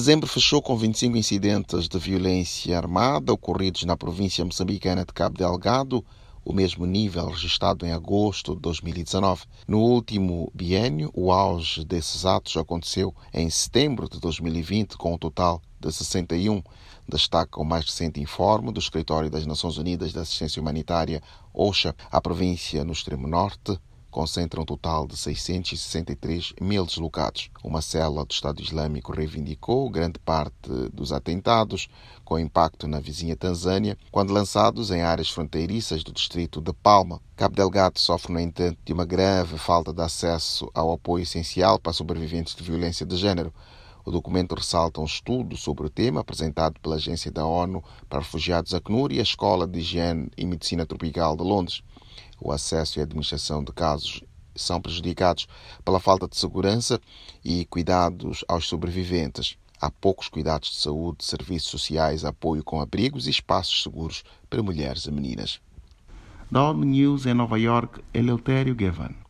Dezembro fechou com 25 incidentes de violência armada ocorridos na província moçambicana de Cabo Delgado, o mesmo nível registrado em agosto de 2019. No último biênio, o auge desses atos aconteceu em setembro de 2020, com um total de 61, destaca o mais recente informe do Escritório das Nações Unidas de Assistência Humanitária, OCHA. A província no extremo norte concentra um total de 663 mil deslocados. Uma célula do Estado Islâmico reivindicou grande parte dos atentados, com impacto na vizinha Tanzânia, quando lançados em áreas fronteiriças do distrito de Palma. Cabo Delgado sofre, no entanto, de uma grave falta de acesso ao apoio essencial para sobreviventes de violência de género. O documento ressalta um estudo sobre o tema apresentado pela Agência da ONU para Refugiados ACNUR e a Escola de Higiene e Medicina Tropical de Londres. O acesso e a administração de casos são prejudicados pela falta de segurança e cuidados aos sobreviventes. Há poucos cuidados de saúde, serviços sociais, apoio com abrigos e espaços seguros para mulheres e meninas. Da ONU News em Nova York, Eleutério Gavan.